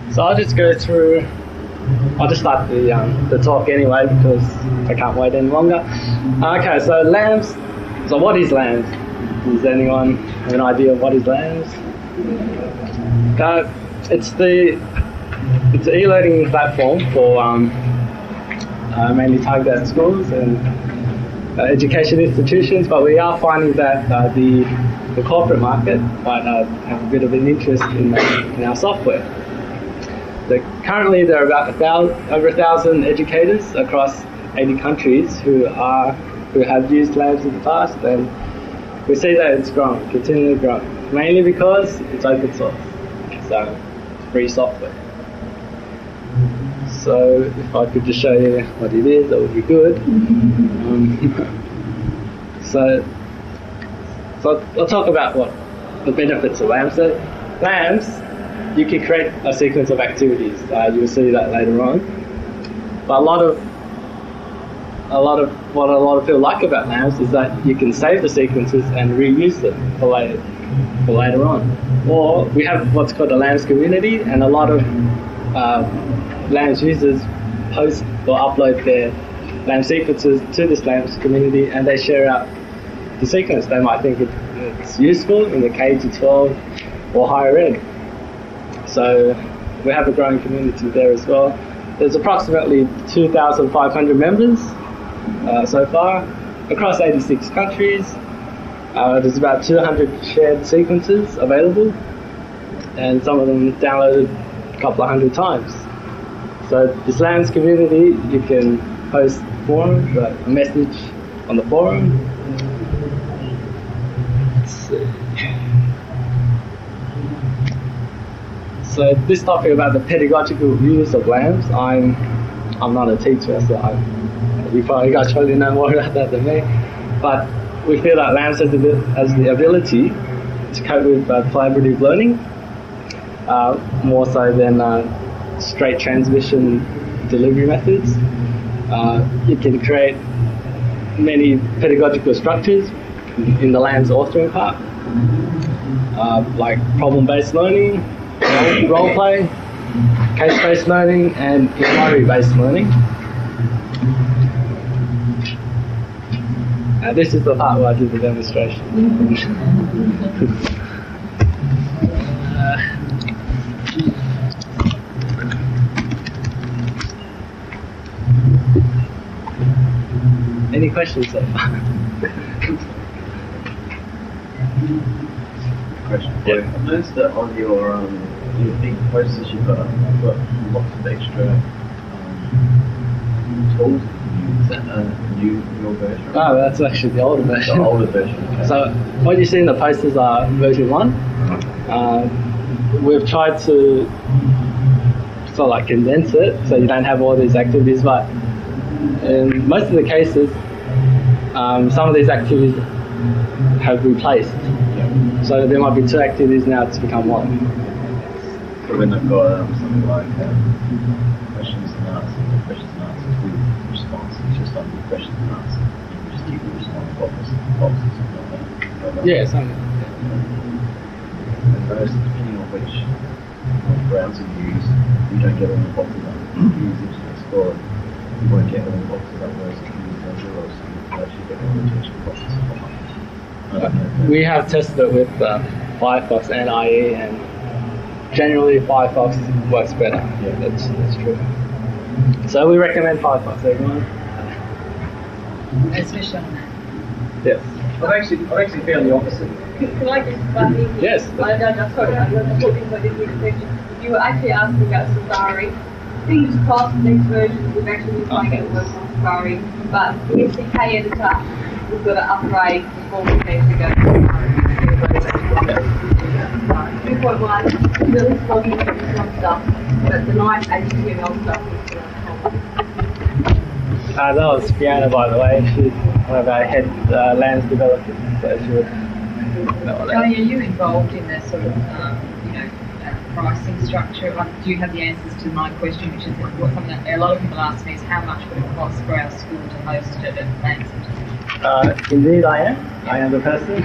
So I'll just go through. I'll just start the talk anyway because I can't wait any longer. Okay, so LAMS. So what is LAMS? Does anyone have an idea of what is LAMS? It's an e-learning platform for mainly targeted at schools and education institutions, but we are finding that the corporate market might have a bit of an interest in our software. Currently, there are about over 1,000 educators across 80 countries who have used LAMS in the past, and we see that it's growing, continually growing, mainly because it's open source, so it's free software. So if I could just show you what it is, that would be good. So I'll talk about what the benefits of LAMS. So LAMS, you can create a sequence of activities. You'll see that later on. But a lot of what a lot of people like about LAMS is that you can save the sequences and reuse them for later on. Or we have what's called a LAMS community, and a lot of LAMS users post or upload their LAMS sequences to this LAMS community, and they share out the sequence. They might think it's useful in the K to 12 or higher ed. So we have a growing community there as well. There's approximately 2,500 members so far across 86 countries. There's about 200 shared sequences available, and some of them downloaded a couple of hundred times. So this LAMS community, you can post forums, a message on the forum. Let's see. So this topic about the pedagogical use of LAMS, I'm not a teacher, so you guys probably know more about that than me. But we feel that LAMS has the ability to cope with collaborative learning, more so than straight transmission delivery methods. You can create many pedagogical structures in the LAMS authoring part, like problem-based learning, role play, case-based learning, and inquiry-based learning. This is the part where I do the demonstration. Any questions so far? Question. Yeah. I've noticed that on your big posters you've got lots of extra tools. Is that a new version? Oh, that's actually the older version. The older version. Okay. So what you see in the posters are version 1. We've tried to sort of like condense it so you don't have all these activities, but in most of the cases, some of these activities have replaced. Yeah. So there might be 2 activities now to become 1. So when they've got something like questions and answers with responses, just like with questions and answers, you can just keep the response boxes like that. Yeah, something. And those, depending on which browser you use, you don't get all the boxes up. If you use Internet Explorer, you won't get all the boxes up, whereas if you use Mozilla, so you actually get all the textual boxes up. We have tested it with Firefox and IE, and generally Firefox works better. Yeah. That's true. So we recommend Firefox, everyone. Especially on that. Yes. I've actually found the opposite. Can I just Yes. I'm sorry, I'm talking about this question. You were actually asking about Safari. Fingers crossed, next version we've actually been trying to work on Safari, but the SDK editor, we've got to upgrade before we can actually go to Safari. 2.1 really sloppy some stuff, but the nice HTML stuff is That was Fiona, by the way. She's one of our head LAMS developers, so she would know all that. Johnny, are you involved in the sort of, pricing structure? Do you have the answers to my question, which is what a lot of people ask me is how much would it cost for our school to host it at LAMS? Indeed, I am the person.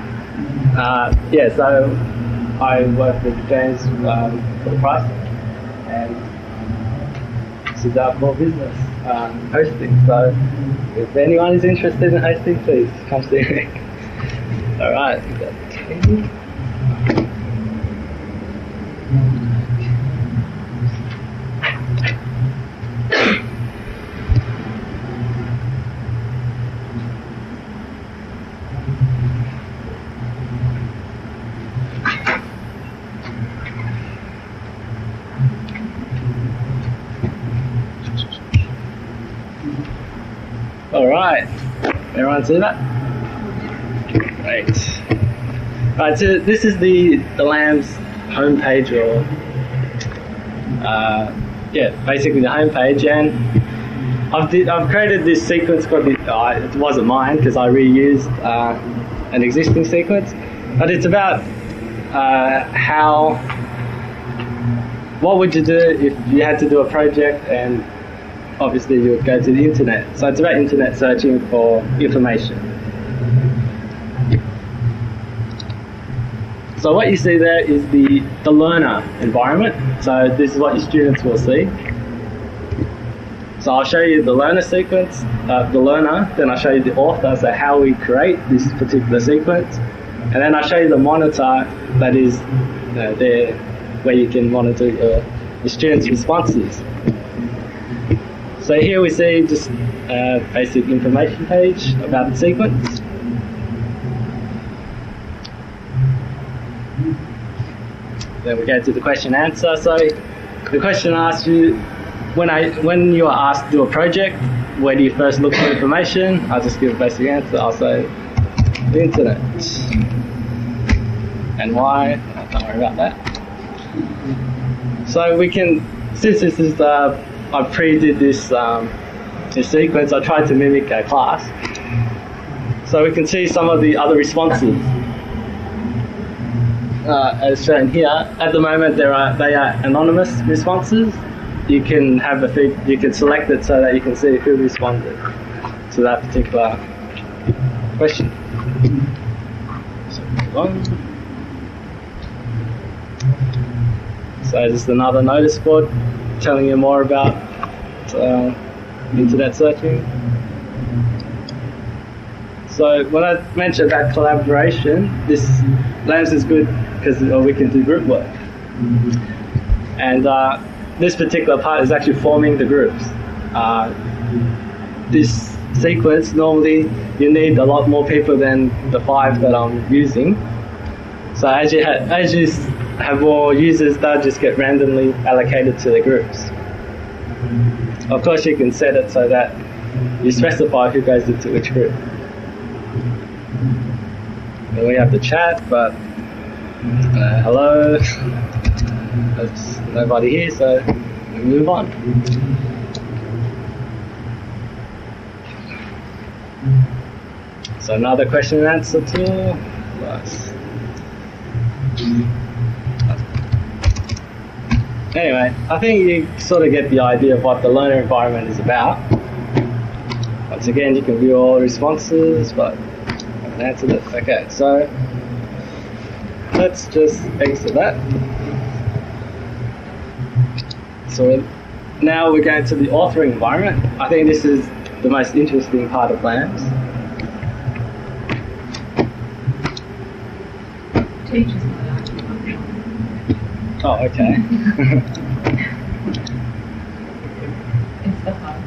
So I work with James for the pricing. and this is our core business, hosting. So if anyone is interested in hosting, please come see me. All right. All right, everyone see that? Great. All right, so this is the LAMS homepage, or basically the homepage, and I've created this sequence called it wasn't mine because I reused an existing sequence, but it's about what would you do if you had to do a project, and obviously you would go to the internet. So it's about internet searching for information. So what you see there is the learner environment. So this is what your students will see. So I'll show you the learner sequence, the learner, then I'll show you the author, so how we create this particular sequence, and then I'll show you the monitor that is there, where you can monitor the students' responses. So here we see just a basic information page about the sequence. Then we go to the question answer. So the question asks you, when you are asked to do a project, where do you first look for information? I'll just give a basic answer. I'll say the internet. And why? Don't worry about that. So we can, since this is I pre-did this sequence, I tried to mimic a class. So we can see some of the other responses as shown here. At the moment, they are anonymous responses. You can you can select it so that you can see who responded to that particular question. So move on. So just another notice board telling you more about internet searching. So when I mentioned about collaboration, this LAMS is good because we can do group work. And this particular part is actually forming the groups. This sequence, normally you need a lot more people than the 5 that I'm using. So as you have more users, they'll just get randomly allocated to the groups. Of course, you can set it so that you specify who goes into which group. And we have the chat, but hello, there's nobody here, so we move on. So another question and answer tool. Nice. Anyway, I think you sort of get the idea of what the learner environment is about. Once again, you can view all responses, but I haven't answered it. Okay, so let's just exit that. So now we're going to the authoring environment. I think this is the most interesting part of LAMS. Teachers. Oh, okay. It's the hard.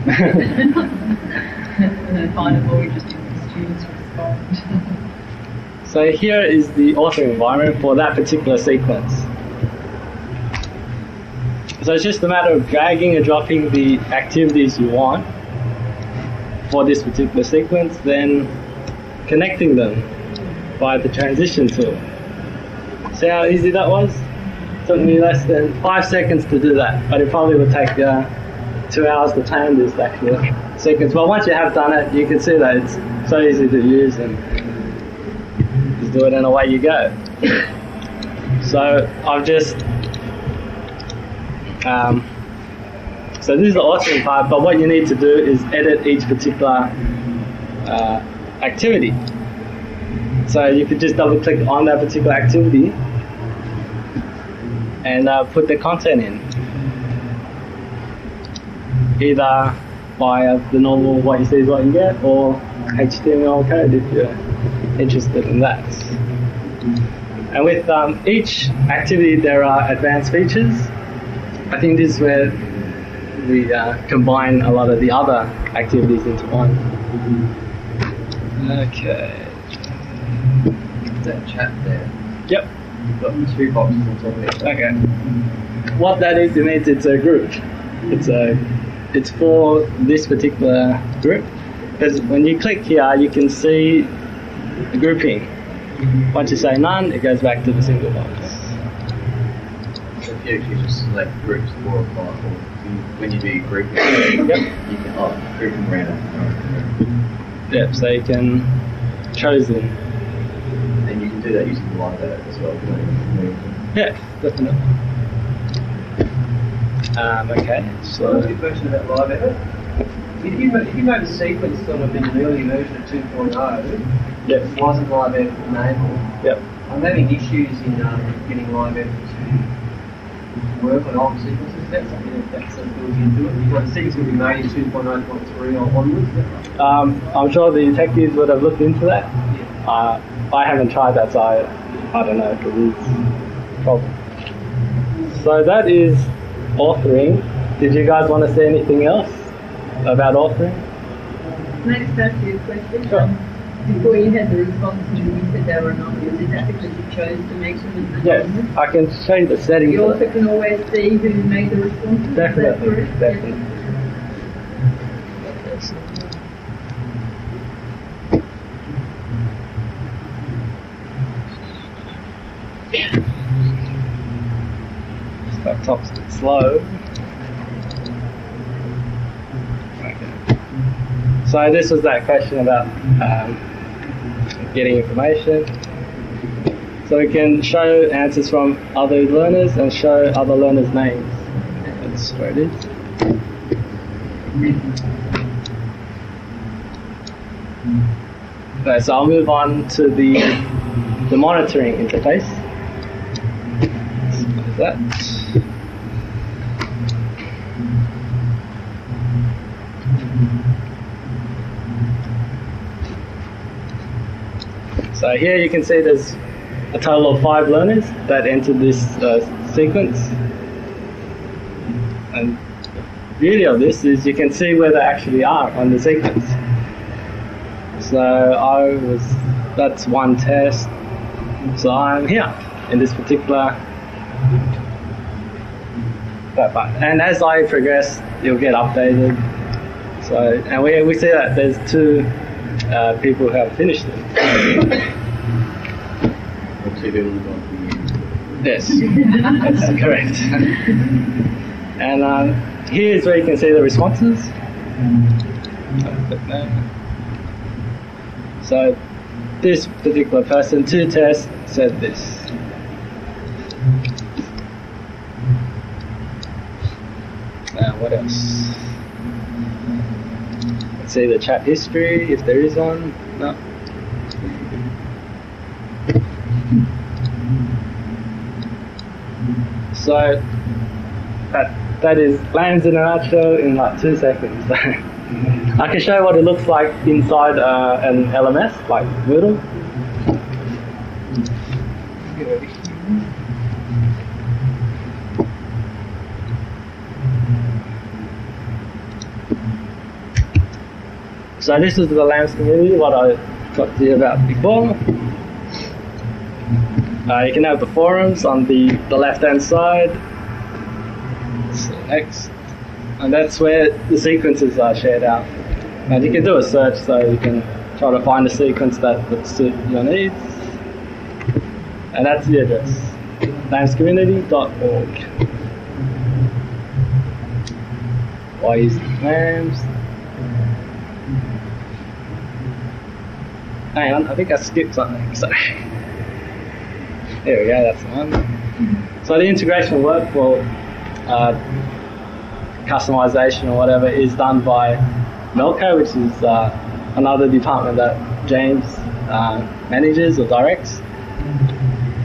And then find it more interesting when the students respond. So here is the authoring environment for that particular sequence. So it's just a matter of dragging and dropping the activities you want for this particular sequence, then connecting them via the transition tool. See how easy that was? It took me less than 5 seconds to do that, but it probably would take 2 hours to plan this actual sequence. But once you have done it, you can see that it's so easy to use and just do it and away you go. So I've just so this is the authoring part, but what you need to do is edit each particular activity. So you could just double click on that particular activity and put the content in. either via the normal what you see is what you get, or HTML code if you're interested in that. And with each activity there are advanced features. I think this is where we combine a lot of the other activities into one. Okay. That chat there. Yep. You've got 2 boxes on top of it. Okay. What that is, it means it's a group. It's for this particular group. Because when you click here, you can see the grouping. Once you say none, it goes back to the single box. So if you just select groups 4 or 5, or when you do your grouping, Yep. you can grouping random. Yep, so you can chosen. And you can do that using live edit as well. Yeah, definitely. Okay, So, so a question about live edit. If you made a sequence sort of in an early version of 2.0, yep, it wasn't live edit enabled. yep. I'm having issues in getting live edit to work on old sequences. That's something that sort of builds into it. The sequence will be made in 2.0.3 or onwards. Is that right? I'm sure the techies would have looked into that. I haven't tried that, so I don't know if it is a problem. So that is authoring. Did you guys want to say anything else about authoring? Can I just ask you a question? Sure. Before you had the responses and you said they were anonymous, is that because you chose to make them anonymous? Yes, I can show you the settings. You for also that. can always see who made the responses? Is that Definitely, correct? definitely. Laptop's a bit slow. Okay. So this was that question about getting information. So we can show answers from other learners and show other learners' names. That's where it is. Okay, so I'll move on to the monitoring interface. What is that? So here you can see there's a total of 5 learners that entered this sequence. And the beauty of this is you can see where they actually are on the sequence. So that's one test. So I'm here in this particular that part. And as I progress, it'll get updated. So, and we see that there's 2 people who have finished it. Or 2 people who've gone from you. Yes, that's correct. And here's where you can see the responses. So this particular person, 2 tests, said this. What else? Let's see the chat history, if there is one. No. So that is LAMS in a nutshell in like 2 seconds. I can show you what it looks like inside an LMS, like Moodle. So this is the LAMS community, what I talked to you about before. You can have the forums on the left-hand side. So X. And that's where the sequences are shared out. And you can do a search, so you can try to find a sequence that would suit your needs. And that's the address, lamscommunity.org. Why use LAMS? Hang on, I think I skipped something. Sorry. There we go, that's the one. So the integration workflow, customization or whatever, is done by Melco, which is another department that James manages or directs.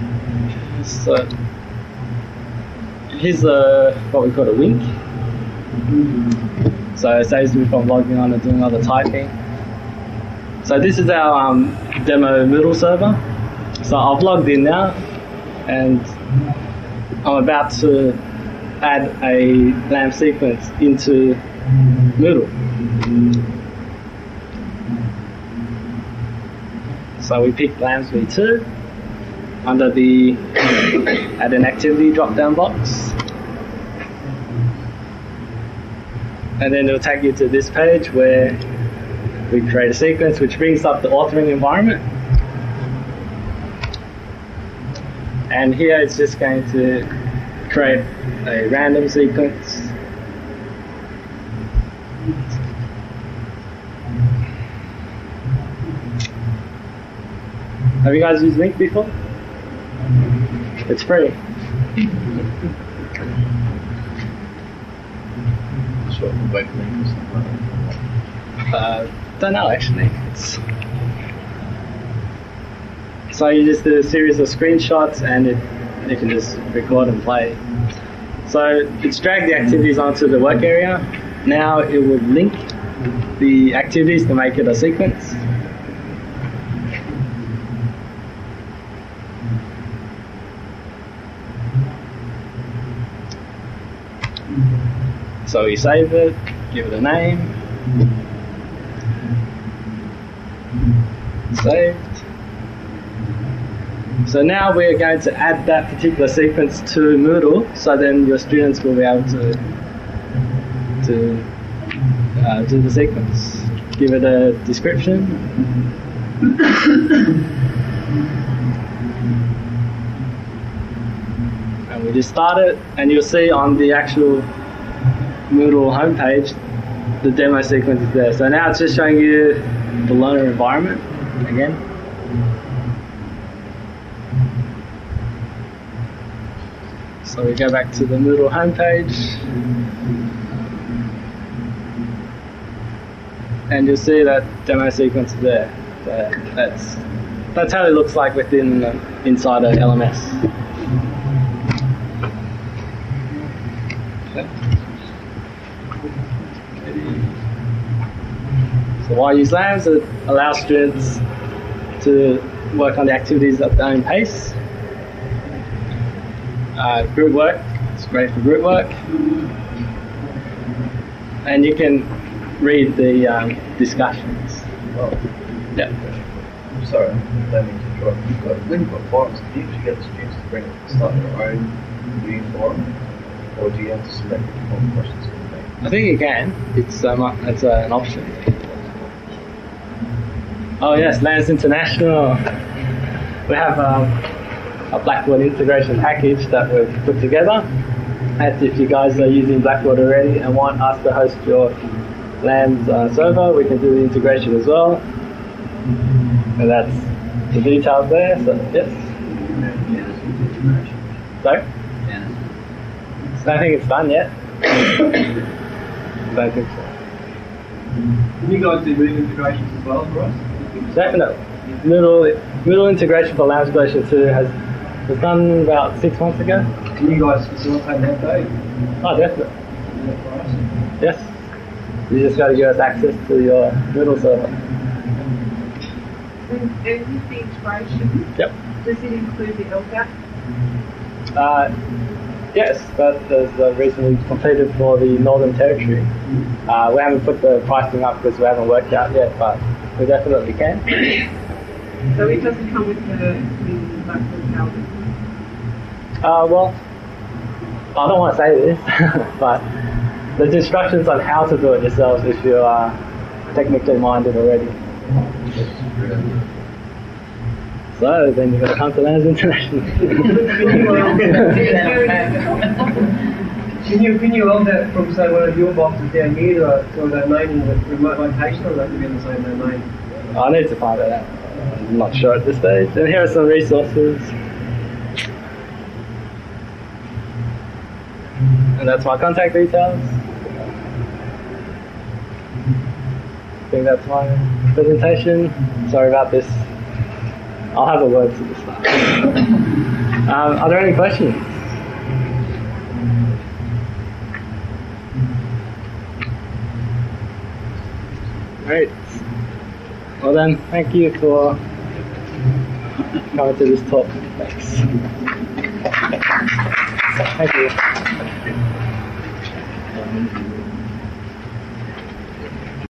So here's what we call a wink. So it saves me from logging on and doing all the typing. So this is our demo Moodle server. So I've logged in now, and I'm about to add a LAMP sequence into Moodle. So we picked LAMPS v2 under the add an activity drop-down box. And then it'll take you to this page where we create a sequence which brings up the authoring environment. And here it's just going to create a random sequence. Have you guys used Link before? It's free. Short for both links or something. Don't know actually. So you just do a series of screenshots and you can just record and play. So it's dragged the activities onto the work area. Now it would link the activities to make it a sequence. So we save it, give it a name, saved. So now we're going to add that particular sequence to Moodle, so then your students will be able to do the sequence. Give it a description. And we just start it, and you'll see on the actual Moodle homepage, the demo sequence is there. So now it's just showing you the learner environment again. So we go back to the Moodle homepage, and you'll see that demo sequence is there. So that's how it looks like within inside a LMS. So why use LAMPS? It allows students to work on the activities at their own pace. Group work, it's great for group work. And you can read the discussions. Oh, Yeah. I'm sorry, I don't mean to interrupt. When you've got forums, do you usually get the students to start their own new forum? Or do you have to select all the questions for the day? I think you can. It's an option. Oh yes, LAMPS International. We have a Blackboard integration package that we've put together. And if you guys are using Blackboard already and want us to host your LAMPS server, we can do the integration as well. And that's the details there. So yes. Sorry? I don't think it's done yet. Don't think so. Can you guys do Moodle integrations as well for us? Definitely. Moodle integration for LAMPS version 2 was done about 6 months ago. Can you guys facilitate that though? Oh, definitely. Do that for us? Yes. You just got to give us access to your Moodle server. And with the integration, Yep. does it include the LDAP? Yes, that is recently completed for the Northern Territory. We haven't put the pricing up because we haven't worked out yet, but we definitely can. So it doesn't come with the Blackboard calendar? Well, I don't want to say this, but there's instructions on how to do it yourselves if you are technically minded already. So then you've got to come to LAMPS International. Can you log that from say one of your boxes down here to a domain in the remote location, or that could be in the same domain? I need to find that out. I'm not sure at this stage. And here are some resources. And that's my contact details. I think that's my presentation. Sorry about this. I'll have a word to the start. Are there any questions? Great. Well then, thank you for coming to this talk. Thanks. Thank you.